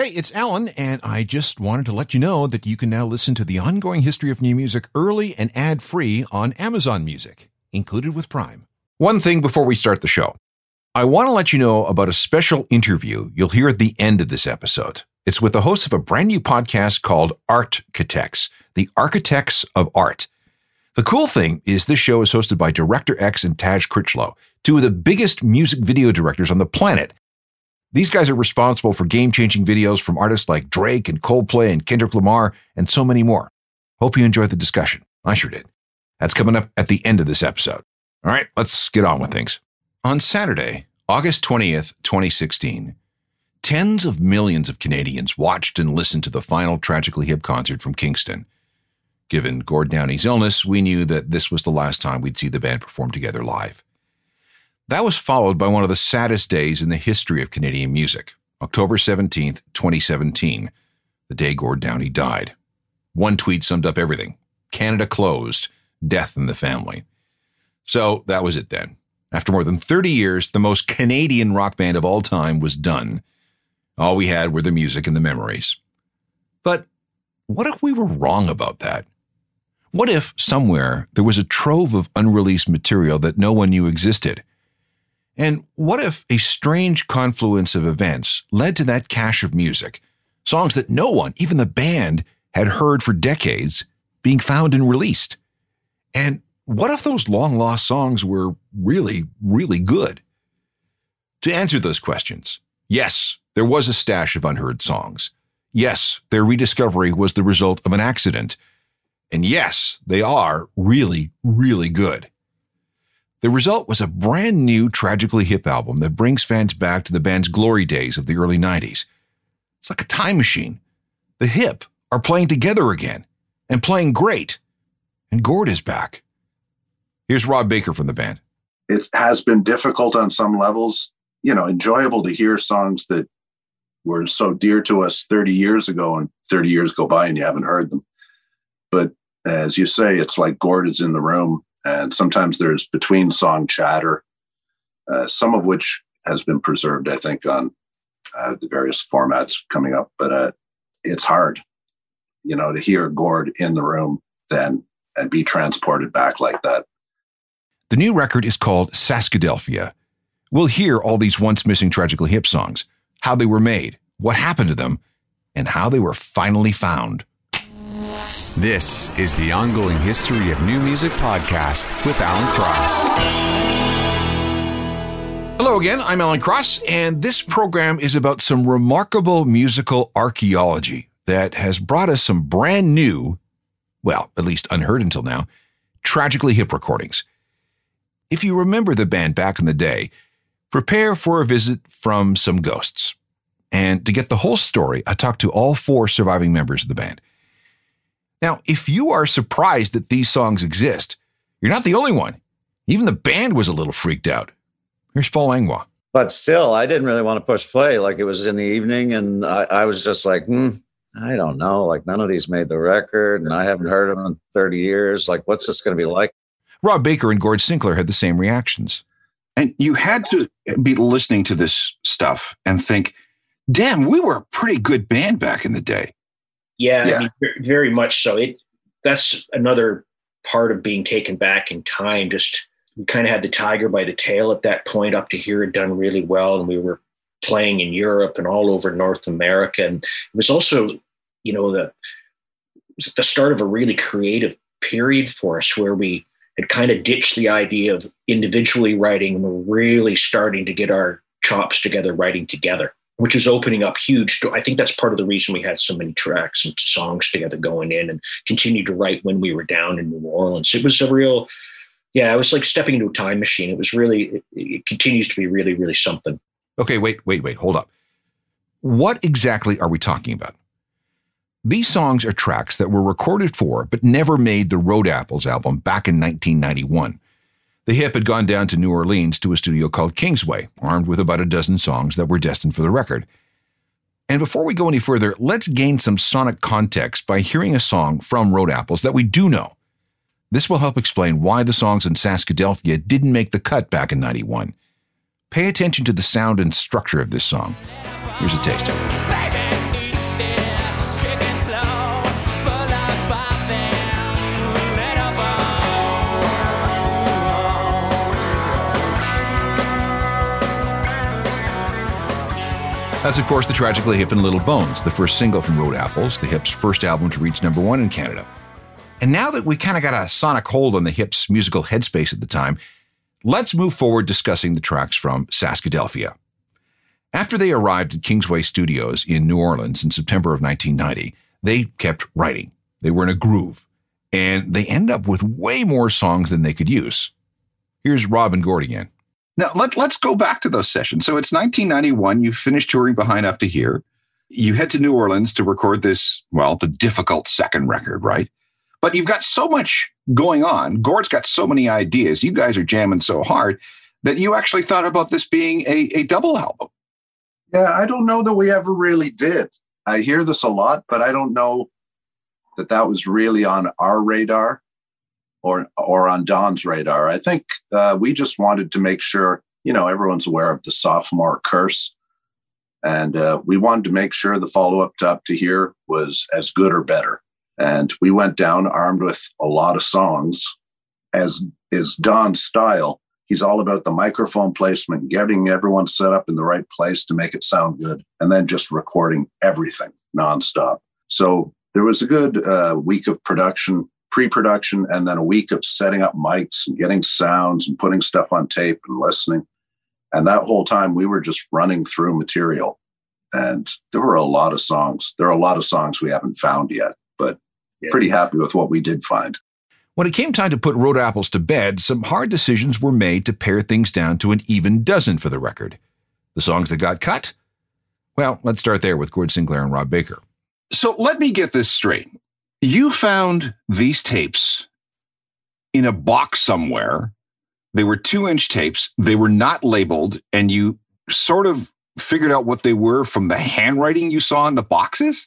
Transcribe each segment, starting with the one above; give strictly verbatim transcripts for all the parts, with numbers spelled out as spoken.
Hey, it's Alan, and I just wanted to let you know that you can now listen to the ongoing history of new music early and ad-free on Amazon Music, included with Prime. One thing before we start the show. I want to let you know about a special interview you'll hear at the end of this episode. It's with the host of a brand new podcast called Architects, the Architects of Art. The cool thing is this show is hosted by Director X and Taj Critchlow, two of the biggest music video directors on the planet. These guys are responsible for game-changing videos from artists like Drake and Coldplay and Kendrick Lamar and so many more. Hope you enjoyed the discussion. I sure did. That's coming up at the end of this episode. All right, let's get on with things. On Saturday, August twentieth, twenty sixteen, tens of millions of Canadians watched and listened to the final Tragically Hip concert from Kingston. Given Gord Downie's illness, we knew that this was the last time we'd see the band perform together live. That was followed by one of the saddest days in the history of Canadian music, October seventeenth, twenty seventeen, the day Gord Downie died. One tweet summed up everything. Canada closed, death in the family. So that was it then. After more than thirty years, the most Canadian rock band of all time was done. All we had were the music and the memories. But what if we were wrong about that? What if somewhere there was a trove of unreleased material that no one knew existed? And what if a strange confluence of events led to that cache of music, songs that no one, even the band, had heard for decades, being found and released? And what if those long-lost songs were really, really good? To answer those questions, yes, there was a stash of unheard songs. Yes, their rediscovery was the result of an accident. And yes, they are really, really good. The result was a brand new Tragically Hip album that brings fans back to the band's glory days of the early nineties. It's like a time machine. The Hip are playing together again, and playing great. And Gord is back. Here's Rob Baker from the band. It has been difficult on some levels, you know, enjoyable to hear songs that were so dear to us thirty years ago, and thirty years go by and you haven't heard them. But as you say, it's like Gord is in the room, and sometimes there's between song chatter, uh, some of which has been preserved, I think, on uh, the various formats coming up. But uh, it's hard, you know, to hear Gord in the room then and be transported back like that. The new record is called Saskadelphia. We'll hear all these once missing Tragically Hip songs, how they were made, what happened to them, and how they were finally found. This is the Ongoing History of New Music podcast with Alan Cross. Hello again, I'm Alan Cross, and this program is about some remarkable musical archaeology that has brought us some brand new, well, at least unheard until now, Tragically Hip recordings. If you remember the band back in the day, prepare for a visit from some ghosts. And to get the whole story, I talked to all four surviving members of the band. Now, if you are surprised that these songs exist, you're not the only one. Even the band was a little freaked out. Here's Paul Langlois. But still, I didn't really want to push play. Like, it was in the evening, and I, I was just like, hmm, I don't know. Like, none of these made the record, and I haven't heard them in thirty years. Like, what's this going to be like? Rob Baker and Gord Sinclair had the same reactions. And you had to be listening to this stuff and think, damn, we were a pretty good band back in the day. Yeah, Yeah. I mean, very much so. It that's another part of being taken back in time. Just we kind of had the tiger by the tail at that point. Up to here, had done really well, and we were playing in Europe and all over North America. And it was also, you know, the the start of a really creative period for us, where we had kind of ditched the idea of individually writing, and we're really starting to get our chops together, writing together, which is opening up huge. I think that's part of the reason we had so many tracks and songs together going in, and continued to write when we were down in New Orleans. It was a real, yeah, it was like stepping into a time machine. It was really, it, it continues to be really, really something. Okay, wait, wait, wait, hold up. What exactly are we talking about? These songs are tracks that were recorded for, but never made the Road Apples album back in nineteen ninety-one. The Hip had gone down to New Orleans to a studio called Kingsway, armed with about a dozen songs that were destined for the record. And before we go any further, let's gain some sonic context by hearing a song from Road Apples that we do know. This will help explain why the songs in Saskadelphia didn't make the cut back in ninety-one. Pay attention to the sound and structure of this song. Here's a taste of it. That's, of course, the Tragically Hip and Little Bones, the first single from Road Apples, the Hips' first album to reach number one in Canada. And now that we kind of got a sonic hold on the Hips' musical headspace at the time, let's move forward discussing the tracks from Saskadelphia. After they arrived at Kingsway Studios in New Orleans in September of nineteen ninety, they kept writing. They were in a groove, and they ended up with way more songs than they could use. Here's Rob and Gord again. Now, let, let's go back to those sessions. So it's nineteen ninety-one. You finished touring Behind Up to Here. You head to New Orleans to record this, well, the difficult second record, right? But you've got so much going on. Gord's got so many ideas. You guys are jamming so hard that you actually thought about this being a, a double album. Yeah, I don't know that we ever really did. I hear this a lot, but I don't know that that was really on our radar or or on Don's radar. I think uh, we just wanted to make sure, you know, everyone's aware of the sophomore curse. And uh, we wanted to make sure the follow-up to Up to Here was as good or better. And we went down armed with a lot of songs. As is Don's style, he's all about the microphone placement, getting everyone set up in the right place to make it sound good, and then just recording everything nonstop. So there was a good uh, week of production, pre-production, and then a week of setting up mics and getting sounds and putting stuff on tape and listening. And that whole time we were just running through material. And there were a lot of songs. There are a lot of songs we haven't found yet, but yeah. Pretty happy with what we did find. When it came time to put Road Apples to bed, some hard decisions were made to pare things down to an even dozen for the record. The songs that got cut? Well, let's start there with Gord Sinclair and Rob Baker. So let me get this straight. You found these tapes in a box somewhere. They were two-inch tapes. They were not labeled, and you sort of figured out what they were from the handwriting you saw in the boxes?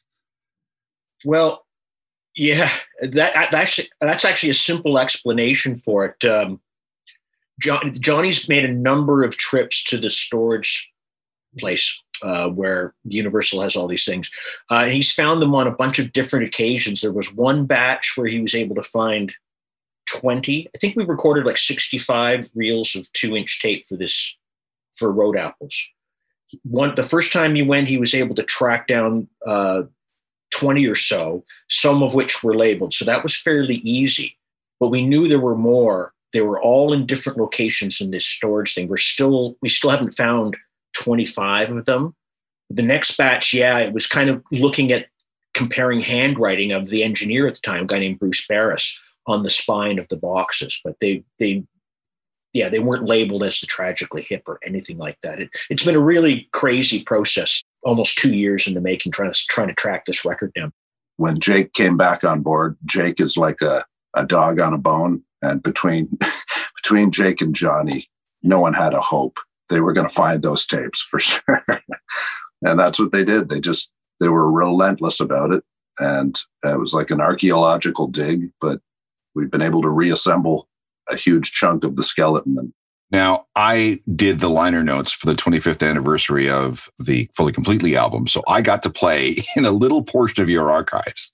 Well, yeah, that that's that's actually a simple explanation for it. Um, John, Johnny's made a number of trips to the storage place uh, where Universal has all these things. Uh, and he's found them on a bunch of different occasions. There was one batch where he was able to find twenty. I think we recorded like sixty-five reels of two-inch tape for this, for Road Apples. One, the first time he went, he was able to track down uh, twenty or so, some of which were labeled. So that was fairly easy. But we knew there were more. They were all in different locations in this storage thing. We're still, we still haven't found twenty-five of them. The next batch, yeah, it was kind of looking at comparing handwriting of the engineer at the time, a guy named Bruce Barris, on the spine of the boxes. But they, they, yeah, they weren't labeled as the Tragically Hip or anything like that. It, it's been a really crazy process, almost two years in the making, trying to trying to track this record down. When Jake came back on board, Jake is like a, a dog on a bone. And between between Jake and Johnny, no one had a hope. They were going to find those tapes for sure. And that's what they did. They just, they were relentless about it. And it was like an archaeological dig, but we've been able to reassemble a huge chunk of the skeleton. Now, I did the liner notes for the twenty-fifth anniversary of the Fully Completely album, so I got to play in a little portion of your archives.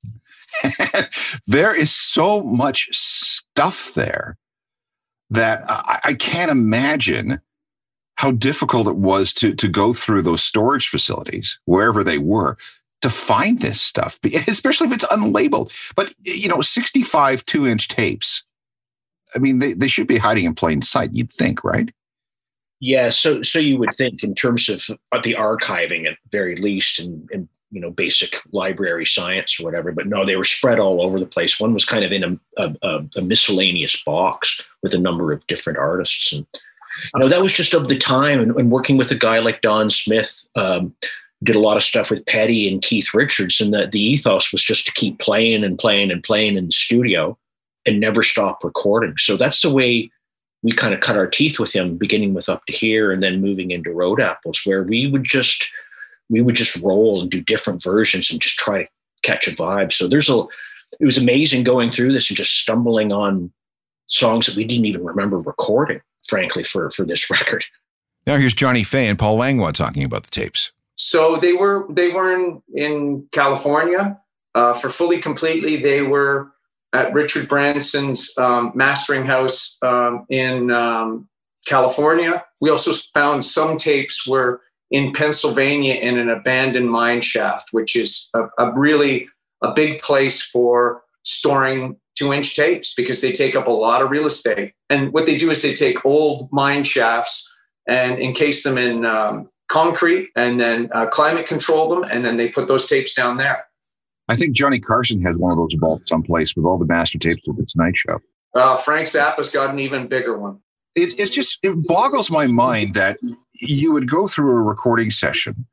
There is so much stuff there that I, I can't imagine how difficult it was to, to go through those storage facilities, wherever they were, to find this stuff, especially if it's unlabeled. But, you know, sixty-five two-inch tapes, I mean, they, they should be hiding in plain sight, you'd think, right? Yeah, so so you would think in terms of the archiving at the very least, and, and you know, basic library science or whatever. But no, they were spread all over the place. One was kind of in a, a, a miscellaneous box with a number of different artists. And you know, that was just of the time. And, and working with a guy like Don Smith, um, did a lot of stuff with Petty and Keith Richards. And the, the ethos was just to keep playing and playing and playing in the studio and never stop recording. So that's the way we kind of cut our teeth with him, beginning with Up to Here and then moving into Road Apples, where we would just, we would just roll and do different versions and just try to catch a vibe. So there's a, it was amazing going through this and just stumbling on songs that we didn't even remember recording, frankly, for, for this record. Now here's Johnny Fay and Paul Langlois talking about the tapes. So they were, they were in, in California uh, for Fully Completely. They were at Richard Branson's um, mastering house um, in um, California. We also found some tapes were in Pennsylvania in an abandoned mine shaft, which is a, a really a big place for storing two-inch tapes because they take up a lot of real estate. And what they do is they take old mine shafts and encase them in um, concrete and then uh, climate control them, and then they put those tapes down there. I think Johnny Carson has one of those vaults someplace with all the master tapes of The Tonight Show. Uh, Frank Zappa's got an even bigger one. It, it's just, it boggles my mind that you would go through a recording session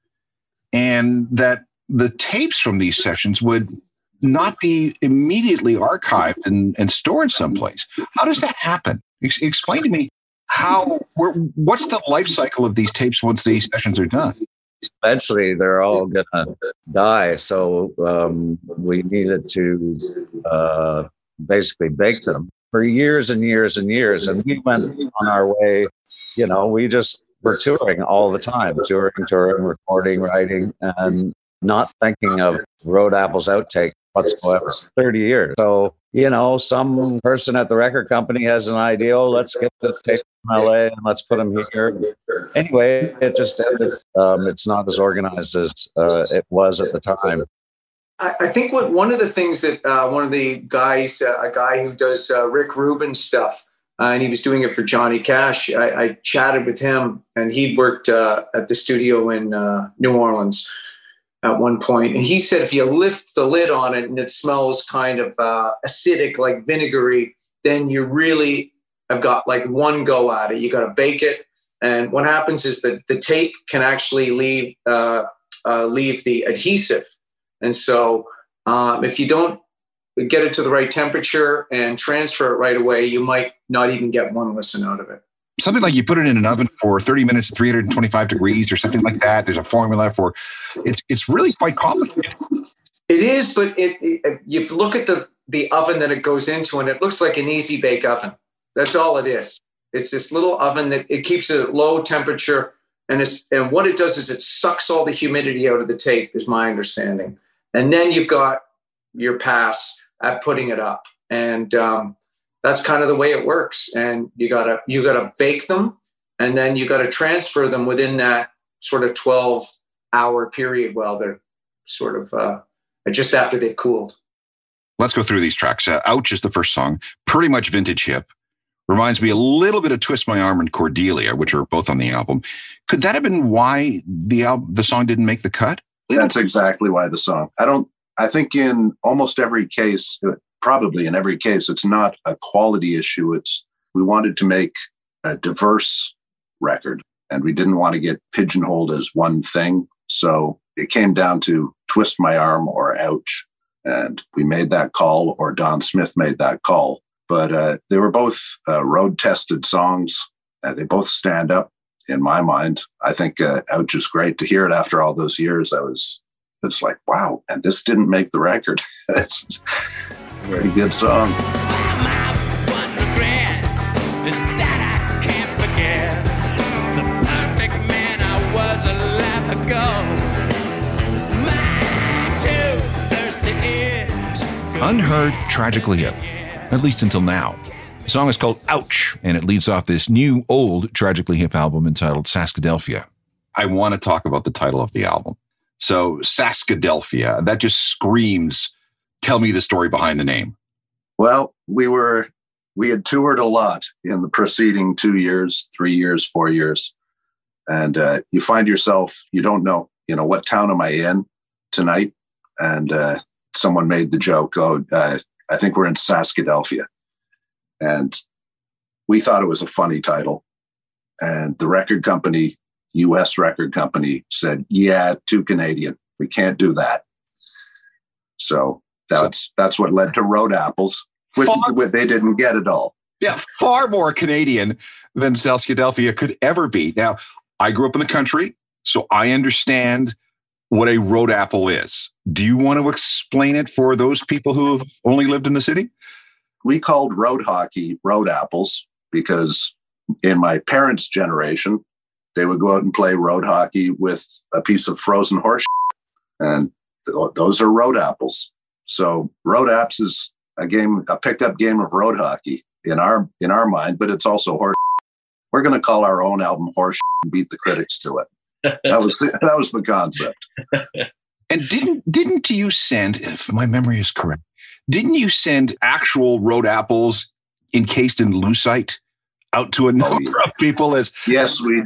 and that the tapes from these sessions would not be immediately archived and, and stored someplace. How does that happen? Ex- explain to me how, where, what's the life cycle of these tapes once these sessions are done? Eventually, they're all going to die. So um, we needed to uh, basically bake them for years and years and years. And we went on our way, you know, we just were touring all the time, touring, touring, recording, writing, and not thinking of Road Apple's outtake whatsoever. thirty years. So, you know, some person at the record company has an idea, oh, let's get this tape from L A and let's put them here. Anyway, it just ended. Um, it's not as organized as uh, it was at the time. I, I think what one of the things that uh, one of the guys, uh, a guy who does uh, Rick Rubin stuff, uh, and he was doing it for Johnny Cash, I, I chatted with him, and he'd worked uh, at the studio in uh, New Orleans at one point. And he said if you lift the lid on it and it smells kind of uh, acidic, like vinegary, then you really have got like one go at it. You got to bake it. And what happens is that the tape can actually leave, uh, uh, leave the adhesive. And so um, if you don't get it to the right temperature and transfer it right away, you might not even get one listen out of it. Something like you put it in an oven for thirty minutes at three hundred twenty-five degrees or something like that. There's a formula for it's it's really quite complicated. It is, but it, it, you look at the, the oven that it goes into and it looks like an easy bake oven. That's all it is. It's this little oven that it keeps it at low temperature. And it's and what it does is it sucks all the humidity out of the tape, is my understanding. And then you've got your pass at putting it up. And um, that's kind of the way it works. And you gotta you gotta bake them, and then you gotta transfer them within that sort of twelve hour period while they're sort of uh, just after they've cooled. Let's go through these tracks. Uh, Ouch is the first song, pretty much vintage hip. Reminds me a little bit of Twist My Arm and Cordelia, which are both on the album. Could that have been why the al- the song didn't make the cut? That's exactly why the song. I don't. I think in almost every case. Probably in every case, it's not a quality issue. It's we wanted to make a diverse record, and we didn't want to get pigeonholed as one thing. So it came down to Twist My Arm or Ouch. And we made that call, or Don Smith made that call. But uh, they were both uh, road-tested songs. Uh, they both stand up in my mind. I think uh, Ouch is great. To hear it after all those years, I was, it's like, wow, and this didn't make the record. It's a pretty good song. My one regret is that I can't forget the perfect man I was a life ago. My two thirsty ears. Unheard, tragically hip, at least until now. The song is called Ouch, and it leads off this new, old, tragically hip album entitled Saskadelphia. I want to talk about the title of the album. So Saskadelphia, that just screams, tell me the story behind the name. Well, we were, we had toured a lot in the preceding two years, three years, four years. And uh, you find yourself, you don't know, you know, what town am I in tonight? And uh, someone made the joke, oh, uh, I think we're in Saskadelphia. And we thought it was a funny title. And the record company, U S record company, said, yeah, too Canadian. We can't do that. So that's that's what led to Road Apples, which, Far, which they didn't get at all. Yeah, far more Canadian than Saskadelphia could ever be. Now, I grew up in the country, so I understand what a road apple is. Do you want to explain it for those people who have only lived in the city? We called road hockey road apples because in my parents' generation, they would go out and play road hockey with a piece of frozen horse, and th- those are road apples. So road apps is a game, a pickup game of road hockey in our in our mind, but it's also horse. We're going to call our own album horse and beat the critics to it. That was the, that was the concept. And didn't didn't you send, if my memory is correct, didn't you send actual road apples encased in lucite out to a number oh, yeah. of people? As yes, we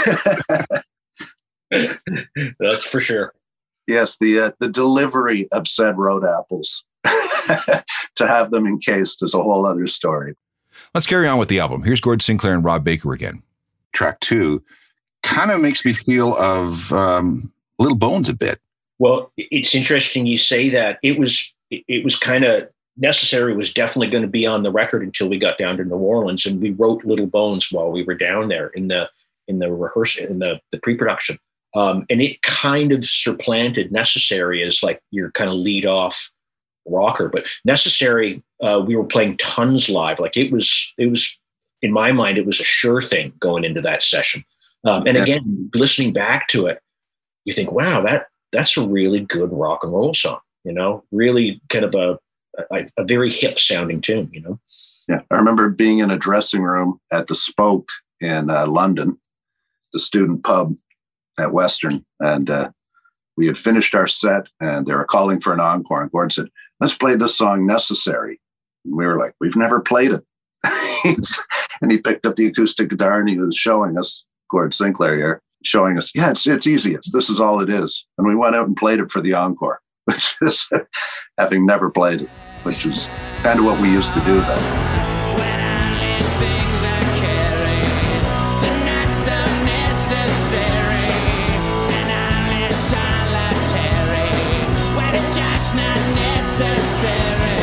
did. That's for sure. Yes, the uh, the delivery of said road apples to have them encased is a whole other story. Let's carry on with the album. Here's Gord Sinclair and Rob Baker again. Track two kind of makes me feel of um, Little Bones a bit. Well, it's interesting you say that. It was it was kind of Necessary was definitely going to be on the record until we got down to New Orleans, and we wrote Little Bones while we were down there in the in the rehearsal in the the pre-production, um, and it kind of supplanted Necessary as like your kind of lead off rocker. But Necessary, uh, we were playing tons live. Like it was it was in my mind, it was a sure thing going into that session. Um, and again, listening back to it, you think, wow, that that's a really good rock and roll song. You know, really kind of a A, a very hip sounding tune, you know? Yeah. I remember being in a dressing room at the Spoke in uh, London, the student pub at Western. And uh, we had finished our set and they were calling for an encore. And Gord said, let's play this song Necessary. And we were like, we've never played it. And he picked up the acoustic guitar and he was showing us, Gord Sinclair here, showing us, yeah, it's, it's easy. It's, this is all it is. And we went out and played it for the encore, which is having never played it, which was kind of what we used to do then. When I list things I carry, they're not so necessary. And I list solitary, when it's just not necessary.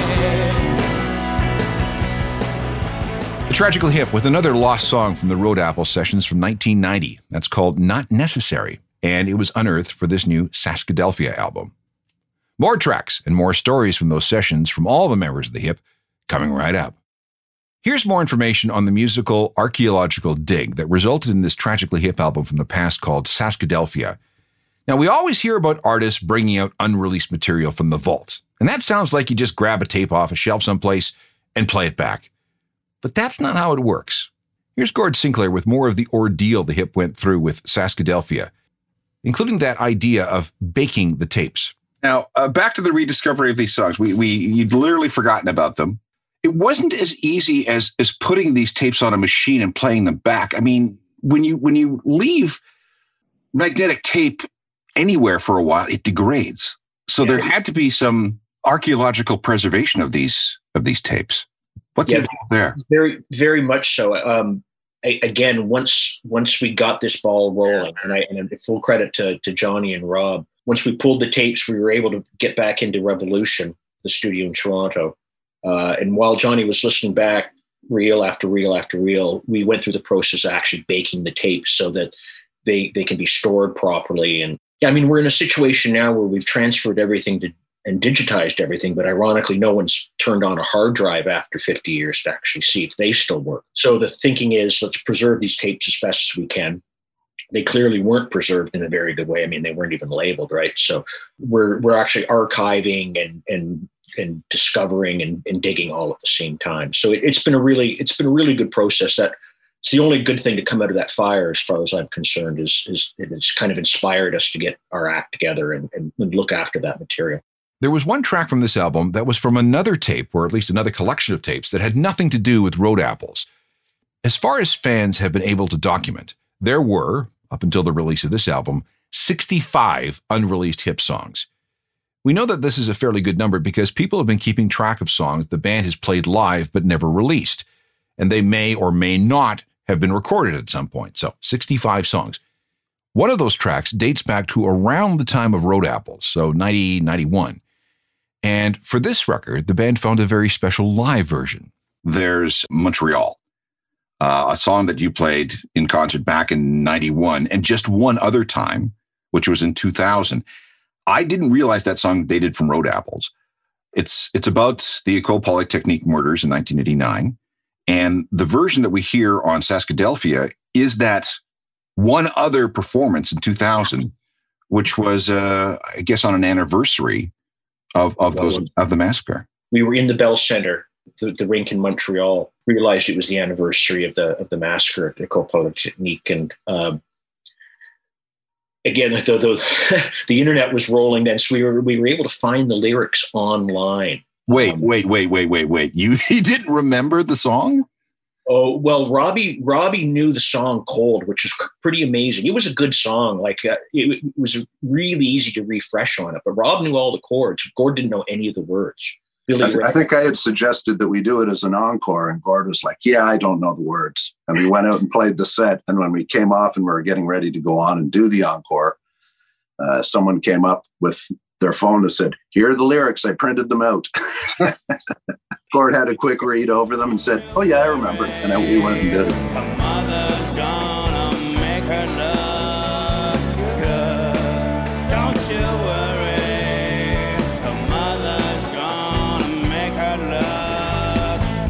The Tragically Hip with another lost song from the Road Apple sessions from nineteen ninety. That's called Not Necessary, and it was unearthed for this new Saskadelphia album. More tracks and more stories from those sessions from all the members of the Hip coming right up. Here's more information on the musical archaeological dig that resulted in this Tragically Hip album from the past called Saskadelphia. Now, we always hear about artists bringing out unreleased material from the vault, and that sounds like you just grab a tape off a shelf someplace and play it back. But that's not how it works. Here's Gord Sinclair with more of the ordeal the Hip went through with Saskadelphia, including that idea of baking the tapes. Now, uh, back to the rediscovery of these songs. We, we, you'd literally forgotten about them. It wasn't as easy as, as putting these tapes on a machine and playing them back. I mean, when you, when you leave magnetic tape anywhere for a while, it degrades. So yeah. There had to be some archaeological preservation of these, of these tapes. What's yeah, involved there? Very, very much so. Um, I, again, once, once we got this ball rolling, and I, and full credit to, to Johnny and Rob, once we pulled the tapes, we were able to get back into Revolution, the studio in Toronto. Uh, and while Johnny was listening back, reel after reel after reel, we went through the process of actually baking the tapes so that they, they can be stored properly. And I mean, we're in a situation now where we've transferred everything to and digitized everything, but ironically, no one's turned on a hard drive after fifty years to actually see if they still work. So the thinking is, let's preserve these tapes as best as we can. They clearly weren't preserved in a very good way. I mean, they weren't even labeled, right? So we're we're actually archiving and and and discovering and, and digging all at the same time. So it, it's been a really it's been a really good process. That it's the only good thing to come out of that fire, as far as I'm concerned, is is it has kind of inspired us to get our act together and, and, and look after that material. There was one track from this album that was from another tape, or at least another collection of tapes, that had nothing to do with Road Apples. As far as fans have been able to document, there were, up until the release of this album, sixty-five unreleased Hip songs. We know that this is a fairly good number because people have been keeping track of songs the band has played live but never released, and they may or may not have been recorded at some point. So sixty-five songs. One of those tracks dates back to around the time of Road Apples, so ninety, ninety-one. And for this record, the band found a very special live version. There's Montreal, uh, a song that you played in concert back in ninety-one, and just one other time, which was in two thousand. I didn't realize that song dated from Road Apples. It's it's about the École Polytechnique murders in nineteen eighty-nine. And the version that we hear on Saskadelphia is that one other performance in two thousand, which was, uh, I guess, on an anniversary of of those of the massacre. We were in the Bell Center, the, the rink in Montreal. Realized it was the anniversary of the of the massacre at École Polytechnique, and um, again, the, the, the internet was rolling then, so we were, we were able to find the lyrics online. Wait, um, wait, wait, wait, wait, wait. You, you didn't remember the song? Oh, well, Robbie Robbie knew the song cold, which was pretty amazing. It was a good song. Like uh, it, it was really easy to refresh on it. But Rob knew all the chords. Gord didn't know any of the words. Billy I, th- I think I had suggested that we do it as an encore, and Gord was like, yeah, I don't know the words. And we went out and played the set. And when we came off and we were getting ready to go on and do the encore, uh, someone came up with their phone and said, here are the lyrics. I printed them out. Gord had a quick read over them and said, oh, yeah, I remember. And then we went and did it. Her mother's gonna make her look good. Don't you worry. Her mother's gonna make her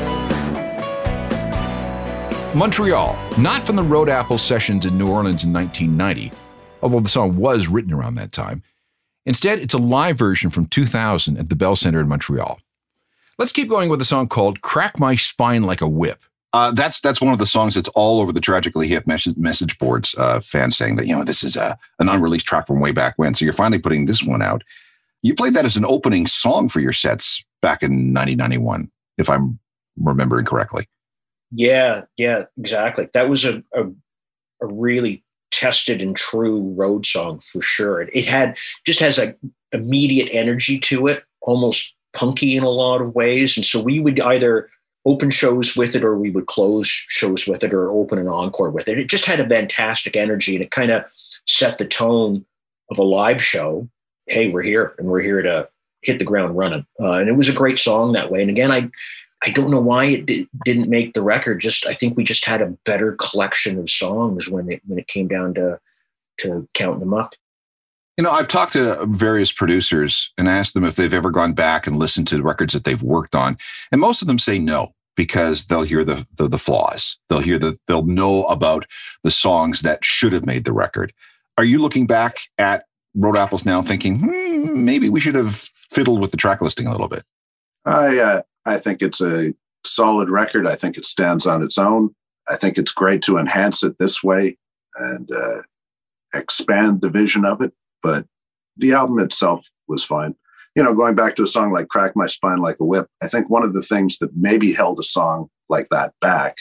look good. Montreal, not from the Road Apple sessions in New Orleans in nineteen ninety, although the song was written around that time. Instead, it's a live version from two thousand at the Bell Center in Montreal. Let's keep going with a song called Crack My Spine Like a Whip. Uh, that's that's one of the songs that's all over the Tragically Hip message, message boards, uh, fans saying that, you know, this is a, an unreleased track from way back when. So you're finally putting this one out. You played that as an opening song for your sets back in nineteen ninety-one, if I'm remembering correctly. Yeah, yeah, exactly. That was a, a, a really tested and true road song for sure. It, it had just has a immediate energy to it, almost punky in a lot of ways. And so we would either open shows with it or we would close shows with it or open an encore with it. It just had a fantastic energy and it kind of set the tone of a live show. Hey, we're here and we're here to hit the ground running. Uh, and it was a great song that way. And again, I, I don't know why it did, didn't make the record. Just, I think we just had a better collection of songs when it, when it came down to, to counting them up. You know, I've talked to various producers and asked them if they've ever gone back and listened to the records that they've worked on. And most of them say no, because they'll hear the, the, the flaws. They'll hear that they'll know about the songs that should have made the record. Are you looking back at Road Apples now thinking, hmm, maybe we should have fiddled with the track listing a little bit? I, uh, I think it's a solid record. I think it stands on its own. I think it's great to enhance it this way and uh, expand the vision of it. But the album itself was fine. You know, going back to a song like Crack My Spine Like a Whip, I think one of the things that maybe held a song like that back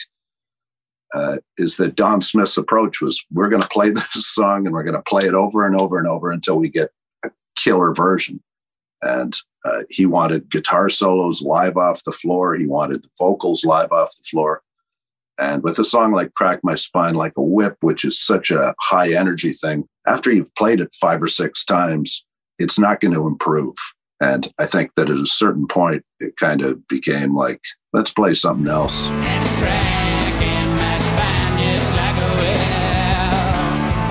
uh, is that Don Smith's approach was, we're going to play this song and we're going to play it over and over and over until we get a killer version. And uh, he wanted guitar solos live off the floor. He wanted the vocals live off the floor. And with a song like Crack My Spine Like a Whip, which is such a high energy thing, after you've played it five or six times, it's not going to improve. And I think that at a certain point, it kind of became like, let's play something else. And it's cracking my spine just like a whip.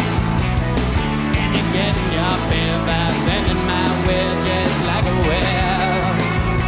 And you're getting your feel by bending my will just like a whip.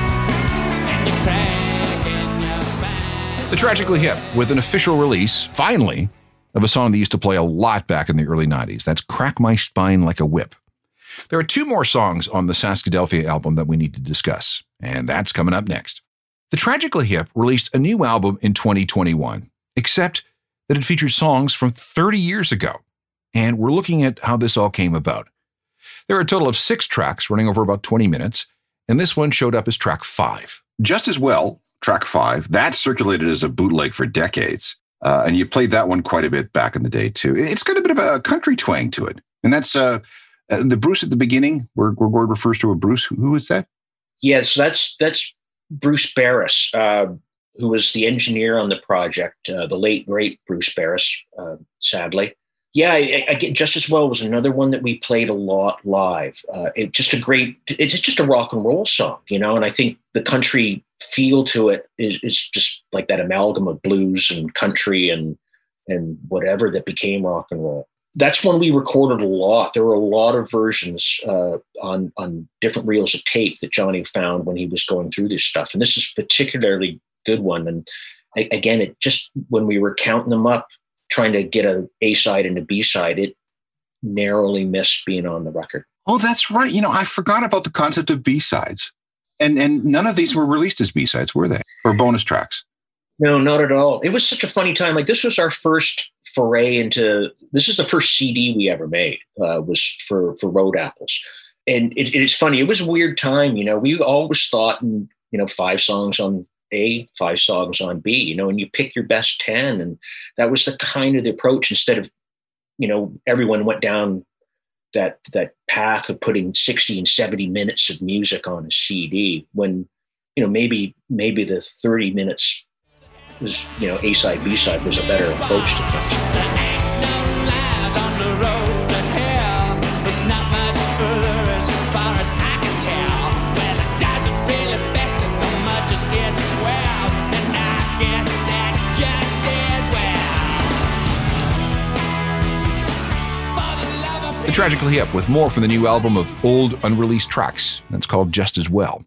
And you're cracking your spine. The Tragically Hip, with an official release, finally, of a song they used to play a lot back in the early nineties. That's Crack My Spine Like a Whip. There are two more songs on the Saskadelphia album that we need to discuss, and that's coming up next. The Tragically Hip released a new album in twenty twenty-one, except that it features songs from thirty years ago, and we're looking at how this all came about. There are a total of six tracks running over about twenty minutes, and this one showed up as track five. Just as well, track five, that circulated as a bootleg for decades, uh, and you played that one quite a bit back in the day, too. It's got a bit of a country twang to it, and that's... Uh, Uh, the Bruce at the beginning, where, where Gord refers to a Bruce, who, who is that? Yes, that's that's Bruce Barris, uh, who was the engineer on the project, uh, the late, great Bruce Barris, uh, sadly. Yeah, I, I get Just As Well was another one that we played a lot live. Uh, it just a great, it's just a rock and roll song, you know, and I think the country feel to it is, is just like that amalgam of blues and country and and whatever that became rock and roll. That's one we recorded a lot. There were a lot of versions uh, on on different reels of tape that Johnny found when he was going through this stuff. And this is a particularly good one. And I, again, it just, when we were counting them up, trying to get a A side and a B side, it narrowly missed being on the record. Oh, that's right. You know, I forgot about the concept of B-sides. And and none of these were released as B-sides, were they? Or bonus tracks? No, not at all. It was such a funny time. Like, this was our first foray into, this is the first C D we ever made, uh, was for, for Road Apples. And it, it's funny, it was a weird time, you know, we always thought in, you know, five songs on A, five songs on B, you know, and you pick your best ten. And that was the kind of the approach, instead of, you know, everyone went down that, that path of putting sixty and seventy minutes of music on a C D, when, you know, maybe, maybe the thirty minutes was, you know, A-side, B-side was a better approach to things. There ain't no lies on the road to hell. It's not much further as far as I can tell. Well, it doesn't really fester so much as it swells, and I guess that's just as well. The Tragically Hip with more from the new album of old unreleased tracks. That's called Just As Well.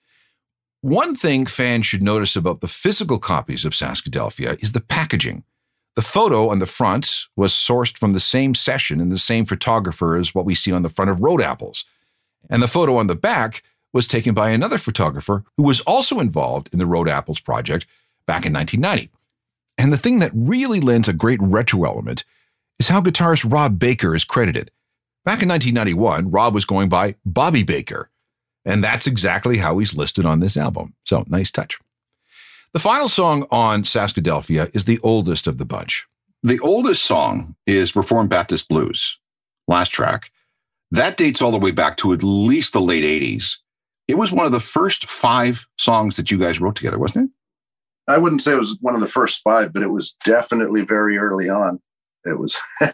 One thing fans should notice about the physical copies of Saskadelphia is the packaging. The photo on the front was sourced from the same session and the same photographer as what we see on the front of Road Apples. And the photo on the back was taken by another photographer who was also involved in the Road Apples project back in nineteen ninety. And the thing that really lends a great retro element is how guitarist Rob Baker is credited. Back in nineteen ninety-one, Rob was going by Bobby Baker. And that's exactly how he's listed on this album. So, nice touch. The final song on Saskadelphia is the oldest of the bunch. The oldest song is Reformed Baptist Blues, last track. That dates all the way back to at least the late eighties. It was one of the first five songs that you guys wrote together, wasn't it? I wouldn't say it was one of the first five, but it was definitely very early on. It was.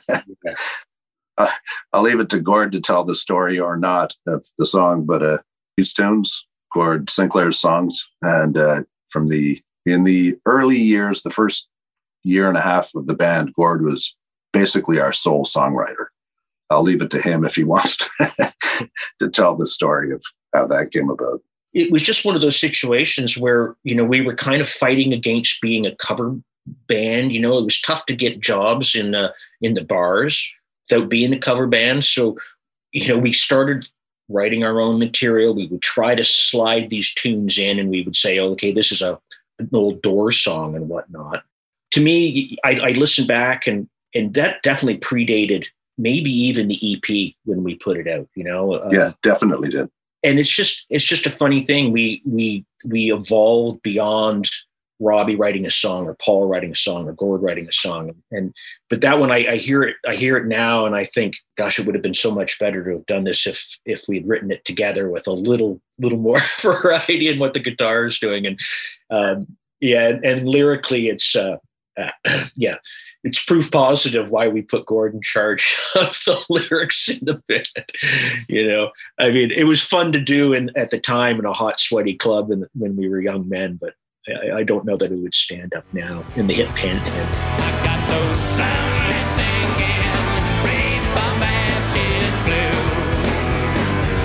uh, I'll leave it to Gord to tell the story or not of the song, but uh, these tunes, Gord Sinclair's songs, and uh, from the in the early years, the first year and a half of the band, Gord was basically our sole songwriter. I'll leave it to him if he wants to, to tell the story of how that came about. It was just one of those situations where, you know, we were kind of fighting against being a cover band. You know, it was tough to get jobs in uh, in the bars without being a cover band. So, you know, we started writing our own material. We would try to slide these tunes in, and we would say, oh, okay, this is a an old Doors song and whatnot. To me, I, I listened back, and and that definitely predated maybe even the E P when we put it out, you know? Uh, yeah, definitely did. And it's just, it's just a funny thing. We, we, we evolved beyond Robbie writing a song or Paul writing a song or Gord writing a song. And, but that one, I, I hear it, I hear it now. And I think, gosh, it would have been so much better to have done this if, if we'd written it together with a little, little more variety in what the guitar is doing. And, um, yeah. And, and lyrically it's, uh, uh, yeah, it's proof positive why we put Gord in charge of the lyrics in the band. You know, I mean, it was fun to do in, at the time in a hot, sweaty club and when we were young men, but I, I don't know that it would stand up now in the hit pantheon. I got those soundly singing, Reformed Baptist blues.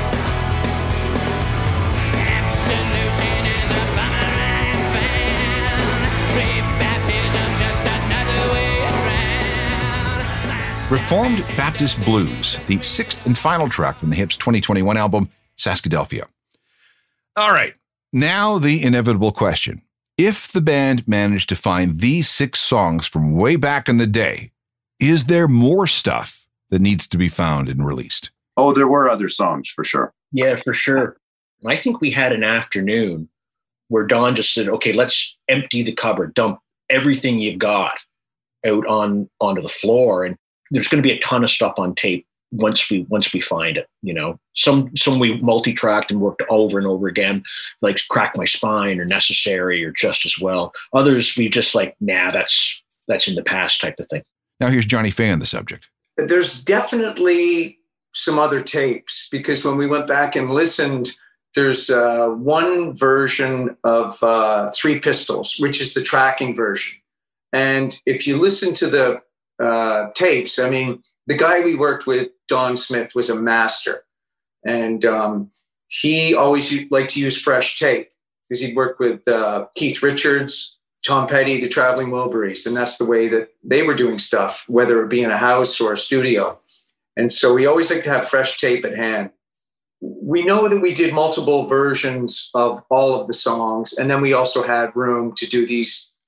Absolution is a bummer I found. Rebaptism's just another way around. Reformed Baptist Blues, the sixth and final track from the Hips twenty twenty-one album, Saskadelphia. All right. Now, the inevitable question. If the band managed to find these six songs from way back in the day, is there more stuff that needs to be found and released? Oh, there were other songs for sure. Yeah, for sure. I think we had an afternoon where Don just said, okay, let's empty the cupboard, dump everything you've got out on onto the floor. And there's going to be a ton of stuff on tape once we once we find it, you know. Some some we multi-tracked and worked over and over again, like Crack My Spine or Necessary or Just As Well. Others we just like, nah, that's that's in the past type of thing. Now here's Johnny Fay on the subject. There's definitely some other tapes, because when we went back and listened, there's uh, one version of uh, Three Pistols, which is the tracking version. And if you listen to the uh, tapes, I mean, the guy we worked with, Don Smith, was a master. And um, he always liked to use fresh tape because he'd worked with uh, Keith Richards, Tom Petty, the Traveling Wilburys. And that's the way that they were doing stuff, whether it be in a house or a studio. And so we always like to have fresh tape at hand. We know that we did multiple versions of all of the songs. And then we also had room to do these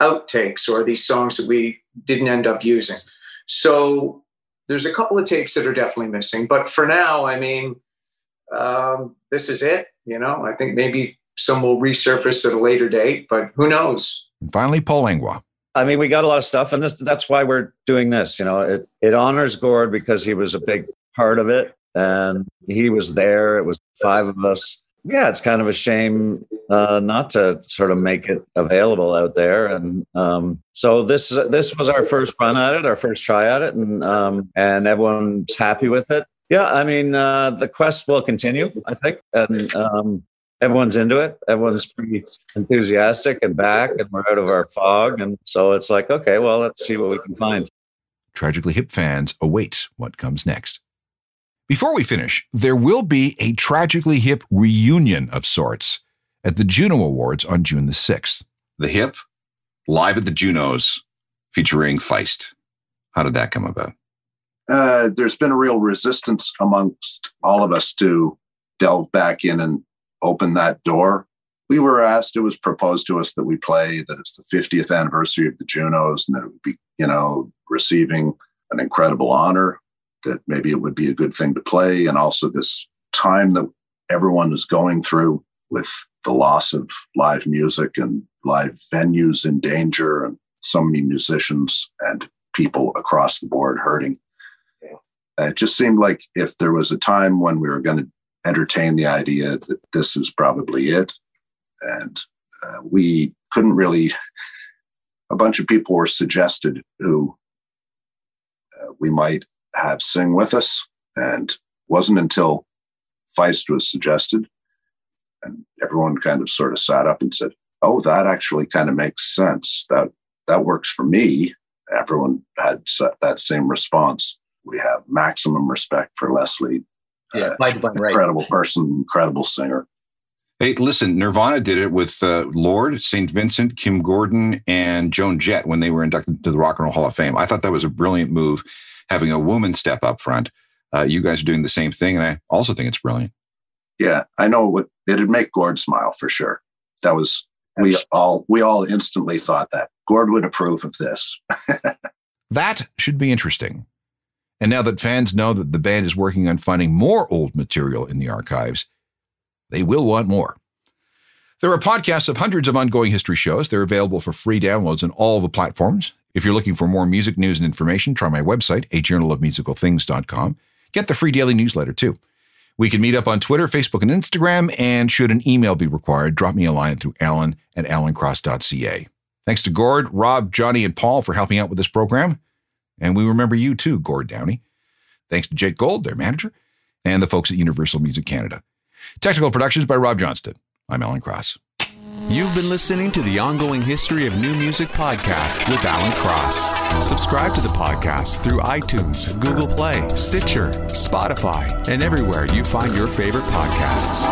outtakes or these songs that we didn't end up using. So there's a couple of tapes that are definitely missing. But for now, I mean, um, this is it. You know, I think maybe some will resurface at a later date, but who knows? And finally, Paul Langlois. I mean, we got a lot of stuff, and this, that's why we're doing this. You know, it, it honors Gord because he was a big part of it, and he was there. It was five of us. Yeah, it's kind of a shame uh, not to sort of make it available out there. And um, so this this was our first run at it, our first try at it, and um, and everyone's happy with it. Yeah, I mean, uh, the quest will continue, I think, and um, everyone's into it. Everyone's pretty enthusiastic and back, and we're out of our fog. And so it's like, okay, well, let's see what we can find. Tragically Hip fans await what comes next. Before we finish, there will be a Tragically Hip reunion of sorts at the Juno Awards on June the sixth. The Hip, live at the Junos, featuring Feist. How did that come about? Uh, there's been a real resistance amongst all of us to delve back in and open that door. We were asked, it was proposed to us that we play, that it's the fiftieth anniversary of the Junos, and that it would be, you know, receiving an incredible honor, that maybe it would be a good thing to play. And also this time that everyone is going through with the loss of live music and live venues in danger, and so many musicians and people across the board hurting. Yeah. It just seemed like if there was a time when we were going to entertain the idea that this is probably it. And uh, we couldn't really, a bunch of people were suggested who uh, we might have sing with us. And it wasn't until Feist was suggested and everyone kind of sort of sat up and said, oh, that actually kind of makes sense. That, that works for me. Everyone had that same response. We have maximum respect for Leslie. Yeah, uh, incredible right. person, incredible singer. Hey, listen, Nirvana did it with uh, Lord, Saint Vincent, Kim Gordon, and Joan Jett when they were inducted to the Rock and Roll Hall of Fame. I thought that was a brilliant move, having a woman step up front. Uh, you guys are doing the same thing, and I also think it's brilliant. Yeah, I know what it'd make Gord smile for sure. That was we all we all instantly thought that Gord would approve of this. That should be interesting. And now that fans know that the band is working on finding more old material in the archives, they will want more. There are podcasts of hundreds of ongoing history shows. They're available for free downloads on all the platforms. If you're looking for more music news and information, try my website, a journal of musical things dot com. Get the free daily newsletter, too. We can meet up on Twitter, Facebook, and Instagram, and should an email be required, drop me a line through alan at alan cross dot c a. Thanks to Gord, Rob, Johnny, and Paul for helping out with this program. And we remember you, too, Gord Downey. Thanks to Jake Gold, their manager, and the folks at Universal Music Canada. Technical productions by Rob Johnston. I'm Alan Cross. You've been listening to the Ongoing History of New Music podcast with Alan Cross. Subscribe to the podcast through iTunes, Google Play, Stitcher, Spotify, and everywhere you find your favorite podcasts.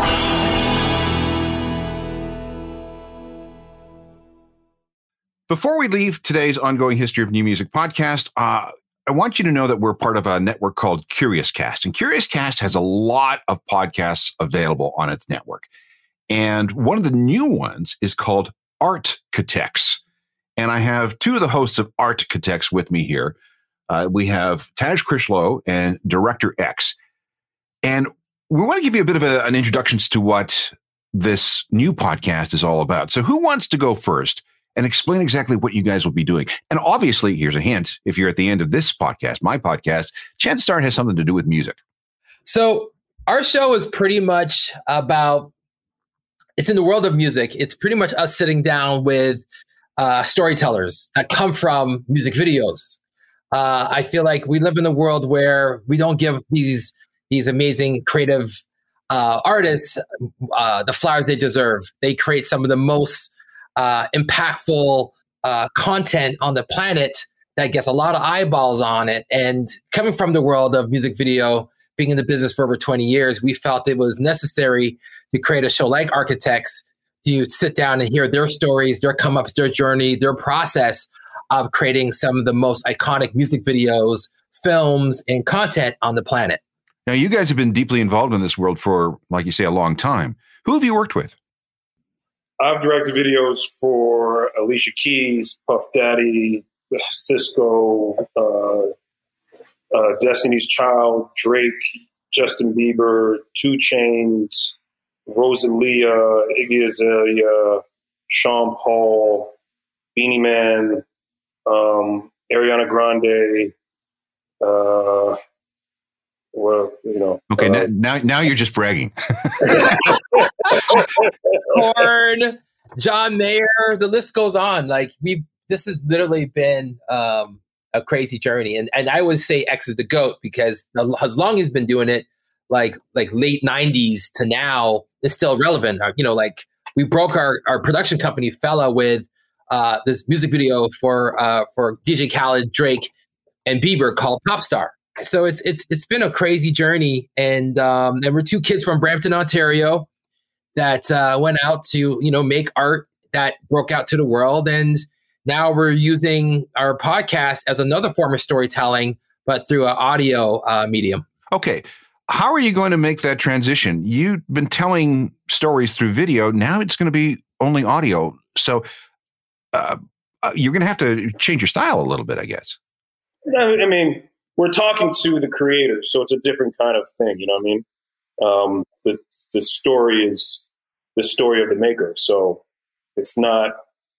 Before we leave today's Ongoing History of New Music podcast, uh, I want you to know that we're part of a network called Curious Cast. And Curious Cast has a lot of podcasts available on its network. And one of the new ones is called Artcatechs. And I have two of the hosts of Artcatechs with me here. Uh, we have Taj Critchlow and Director X. And we want to give you a bit of a, an introduction to what this new podcast is all about. So who wants to go first and explain exactly what you guys will be doing? And obviously, here's a hint. If you're at the end of this podcast, my podcast, chances are it has something to do with music. So our show is pretty much about, it's in the world of music. It's pretty much us sitting down with uh, storytellers that come from music videos. Uh, I feel like we live in a world where we don't give these, these amazing creative uh, artists uh, the flowers they deserve. They create some of the most Uh, impactful uh, content on the planet that gets a lot of eyeballs on it. And coming from the world of music video, being in the business for over twenty years, we felt it was necessary to create a show like Architects to sit down and hear their stories, their come-ups, their journey, their process of creating some of the most iconic music videos, films, and content on the planet. Now, you guys have been deeply involved in this world for, like you say, a long time. Who have you worked with? I've directed videos for Alicia Keys, Puff Daddy, Cisco, uh, uh, Destiny's Child, Drake, Justin Bieber, Two Chainz, Rosalia, Iggy Azalea, Sean Paul, Beanie Man, um, Ariana Grande. Uh, well, you know. Okay, uh, now, now now you're just bragging. Korn, John Mayer, the list goes on. Like we, this has literally been um, a crazy journey, and and I always say X is the GOAT because as long as he's been doing it, like like late nineties to now, it's still relevant. You know, like we broke our our production company fella with uh, this music video for uh, for D J Khaled, Drake, and Bieber called Pop Star. So it's it's it's been a crazy journey, and um, and we're two kids from Brampton, Ontario, that uh, went out to you know make art that broke out to the world, and now we're using our podcast as another form of storytelling, but through an audio uh, medium. Okay, how are you going to make that transition? You've been telling stories through video. Now it's going to be only audio. So uh, uh, you're going to have to change your style a little bit, I guess. I mean, we're talking to the creators, so it's a different kind of thing. You know what I mean? Um, the the story is the story of the maker, so it's not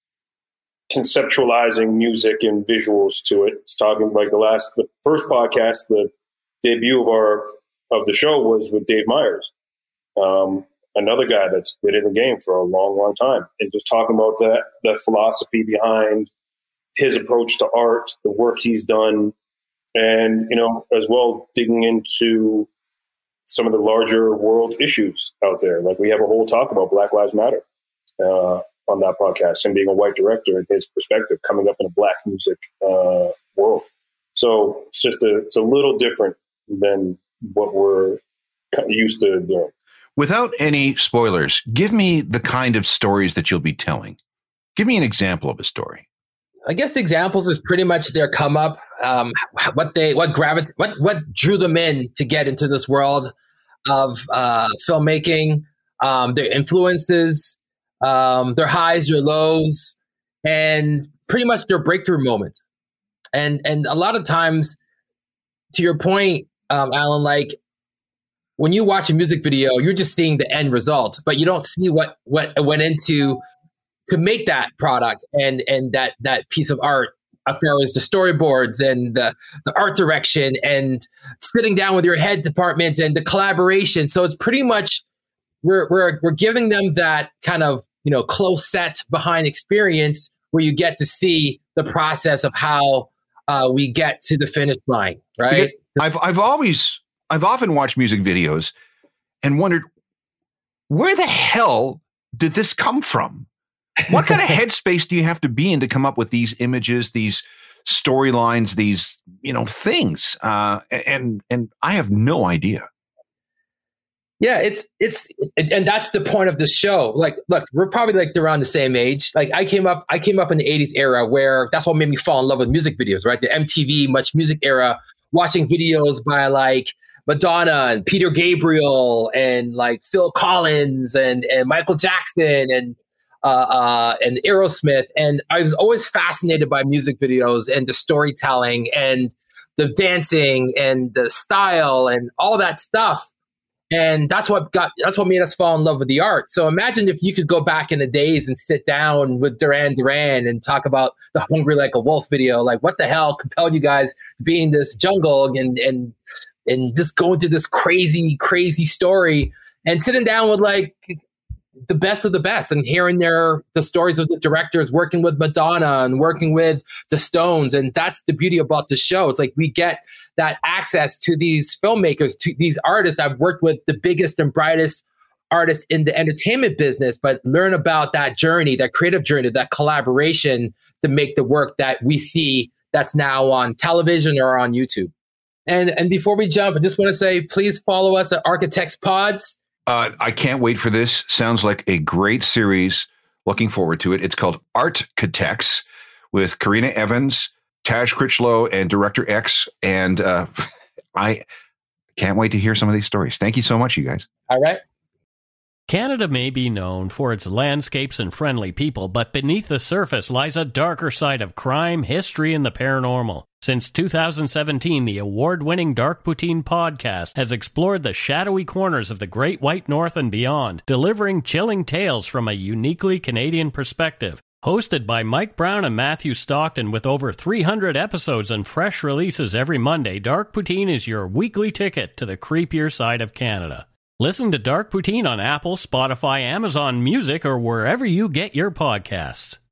conceptualizing music and visuals to it. It's talking like the last, the first podcast, the debut of our of the show was with Dave Meyers, um, another guy that's been in the game for a long, long time, and just talking about that the philosophy behind his approach to art, the work he's done. And, you know, as well, digging into some of the larger world issues out there. Like we have a whole talk about Black Lives Matter uh, on that podcast, and being a white director and his perspective coming up in a black music uh, world. So it's just a, it's a little different than what we're used to doing. Without any spoilers, give me the kind of stories that you'll be telling. Give me an example of a story. I guess the examples is pretty much their come up, um, what they, what gravit, what what drew them in to get into this world of uh, filmmaking, um, their influences, um, their highs, their lows, and pretty much their breakthrough moment. And and a lot of times, to your point, um, Alan, like when you watch a music video, you're just seeing the end result, but you don't see what what went into to make that product and and that that piece of art, as far as the storyboards and the, the art direction and sitting down with your head department and the collaboration. So it's pretty much we're we're we're giving them that kind of you know close set behind experience where you get to see the process of how uh, we get to the finish line, right? I've I've always I've often watched music videos and wondered, where the hell did this come from? What kind of headspace do you have to be in to come up with these images, these storylines, these, you know, things? Uh, and and I have no idea. Yeah, it's it's and that's the point of the show. Like, look, we're probably like around the same age. Like, I came up, I came up in the eighties era where that's what made me fall in love with music videos, right? The M T V Much Music era, watching videos by like Madonna and Peter Gabriel and like Phil Collins and and Michael Jackson and Uh, uh, and Aerosmith. And I was always fascinated by music videos and the storytelling and the dancing and the style and all that stuff. And that's what got, that's what made us fall in love with the art. So imagine if you could go back in the days and sit down with Duran Duran and talk about the Hungry Like a Wolf video. Like, what the hell compelled you guys to be in this jungle and, and, and just going through this crazy, crazy story and sitting down with like, the best of the best and hearing their the stories of the directors working with Madonna and working with the Stones. And that's the beauty about the show. It's like we get that access to these filmmakers, to these artists. I've worked with the biggest and brightest artists in the entertainment business, but learn about that journey, that creative journey, that collaboration to make the work that we see that's now on television or on YouTube. And and before we jump, I just want to say, please follow us at Architects Pods. Uh, I can't wait for this. Sounds like a great series. Looking forward to it. It's called Architects with Karina Evans, Taj Critchlow, and Director X. And uh, I can't wait to hear some of these stories. Thank you so much, you guys. All right. Canada may be known for its landscapes and friendly people, but beneath the surface lies a darker side of crime, history, and the paranormal. Since two thousand seventeen, the award-winning Dark Poutine podcast has explored the shadowy corners of the Great White North and beyond, delivering chilling tales from a uniquely Canadian perspective. Hosted by Mike Brown and Matthew Stockton with over three hundred episodes and fresh releases every Monday, Dark Poutine is your weekly ticket to the creepier side of Canada. Listen to Dark Poutine on Apple, Spotify, Amazon Music, or wherever you get your podcasts.